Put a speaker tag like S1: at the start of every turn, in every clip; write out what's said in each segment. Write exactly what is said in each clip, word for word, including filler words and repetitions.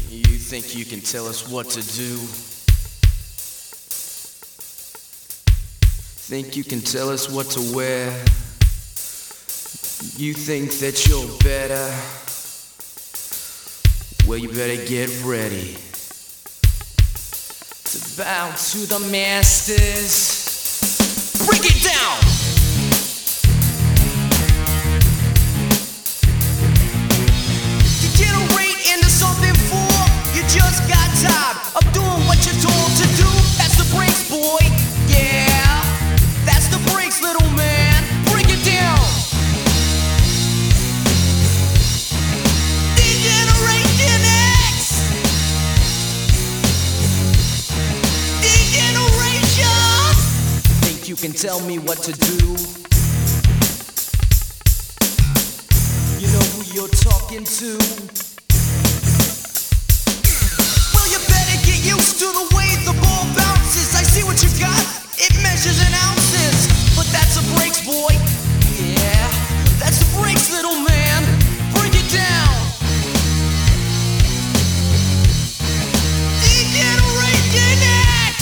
S1: You think you can tell us what to do? Think you can tell us what to wear? You think that you're better? Well, you better get ready to bow to the masters. Break it down! Degenerate into something fool. You just got tired of doing what you're told to do. That's the breaks, boy. Yeah, that's the breaks, little man. Break it down. Degeneration X. Degeneration. Think you can tell me what to do? You know who you're talking to? Well, you better get used to the way the ball bounces. I see what you got, it measures in ounces. But that's a breaks, boy. Yeah, that's the breaks, little man. Break it down. Degeneration X.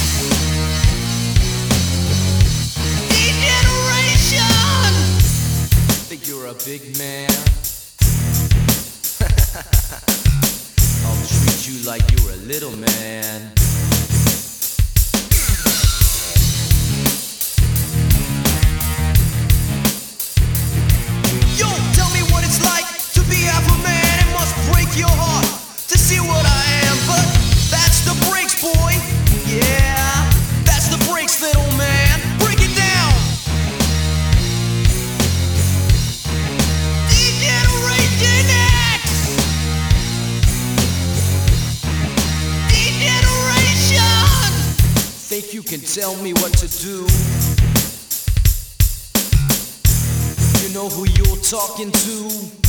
S1: Degeneration. Think you're a big man? I'll treat you like you're a little man. Yo, tell me what it's like to be half a man. It must break your heart to see what I am. But that's the breaks, boy. Yeah, that's the breaks, little man. Break it down. Degeneration X. Degeneration. Think you can tell me what to do? You know who you're talking to?